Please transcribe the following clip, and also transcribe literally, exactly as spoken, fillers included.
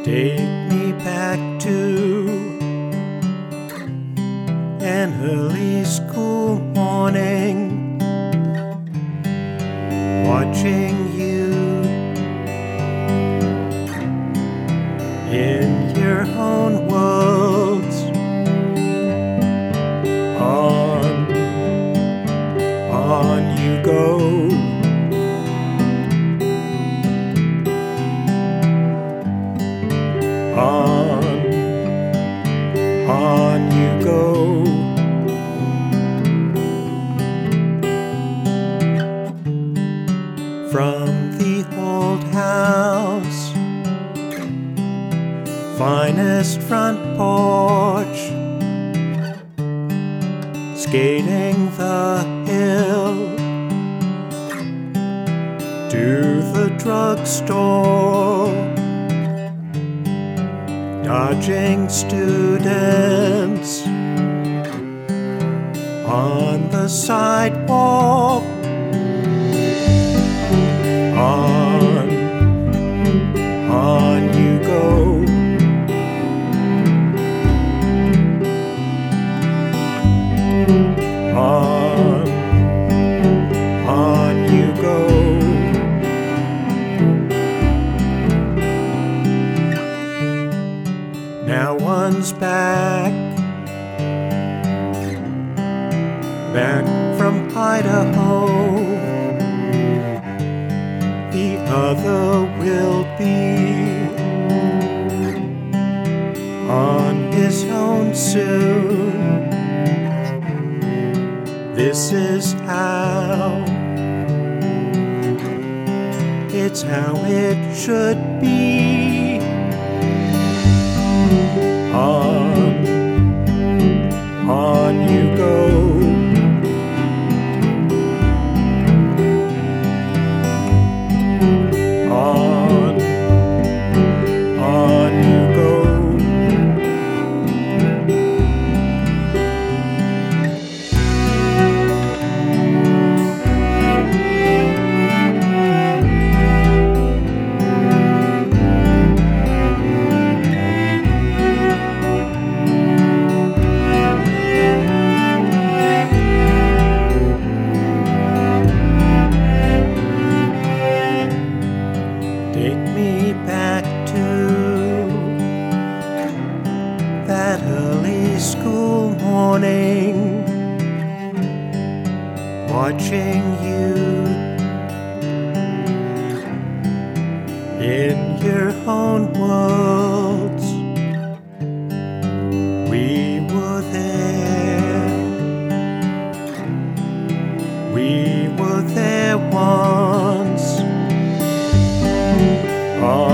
Take me back to an early school morning, watching you in your own worlds. On, on you go. On, on you go. From the old house, finest front porch, skating the hill to the drugstore, dodging students on the sidewalk. On, on you go. On, on you go. Now one's back, back from Idaho. The other will be on his own soon. This is how, it's how it should be. On, on you go. On, on you go. Take me back to that early school morning, watching you in your own worlds. We were there, we were there once. On